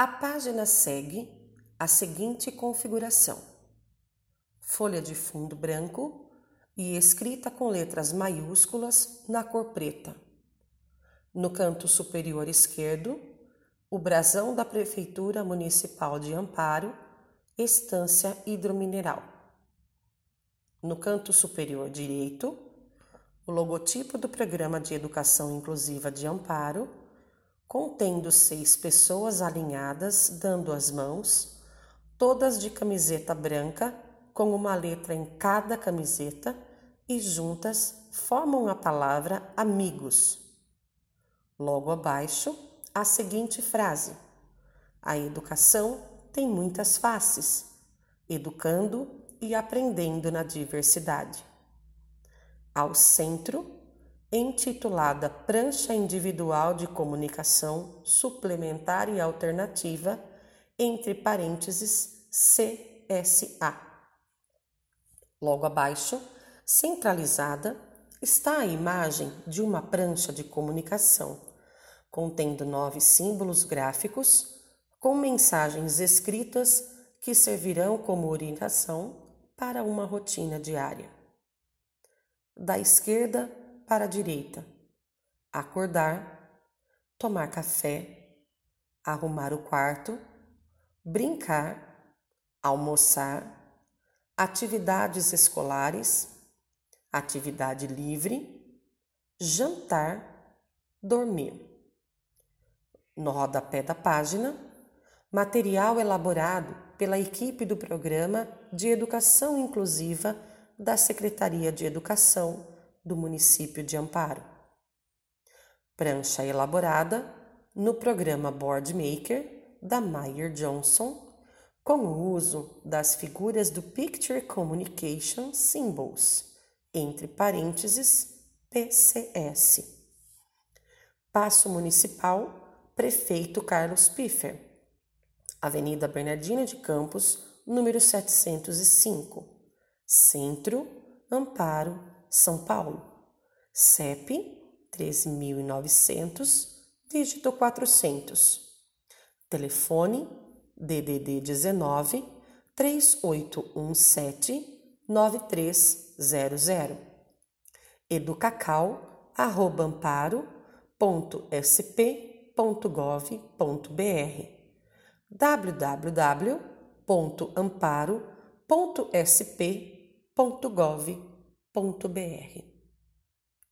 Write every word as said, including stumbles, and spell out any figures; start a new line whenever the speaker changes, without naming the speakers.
A página segue a seguinte configuração: folha de fundo branco e escrita com letras maiúsculas na cor preta. No canto superior esquerdo, o brasão da Prefeitura Municipal de Amparo, Estância Hidromineral. No canto superior direito, o logotipo do Programa de Educação Inclusiva de Amparo, contendo seis pessoas alinhadas dando as mãos, todas de camiseta branca, com uma letra em cada camiseta, e juntas formam a palavra amigos. Logo abaixo, a seguinte frase: a educação tem muitas faces, educando e aprendendo na diversidade. Ao centro, intitulada Prancha Individual de Comunicação Suplementar e Alternativa, entre parênteses C S A. Logo abaixo, centralizada, está a imagem de uma prancha de comunicação, contendo nove símbolos gráficos com mensagens escritas que servirão como orientação para uma rotina diária. Da esquerda para a direita: acordar, tomar café, arrumar o quarto, brincar, almoçar, atividades escolares, atividade livre, jantar, dormir. No rodapé da página, material elaborado pela equipe do Programa de Educação Inclusiva da Secretaria de Educação do município de Amparo. Prancha elaborada no programa Boardmaker da Meyer Johnson, com o uso das figuras do Picture Communication Symbols, entre parênteses P C S. Paço Municipal, Prefeito Carlos Piffer, Avenida Bernardino de Campos, número setecentos e cinco, Centro, Amparo, São Paulo. C E P treze mil e novecentos, dígito quatrocentos. Telefone D D D dezenove, três oito um sete, nove três zero zero. educacau arroba amparo ponto s p ponto gov ponto b r w w w ponto amparo ponto s p ponto gov ponto b r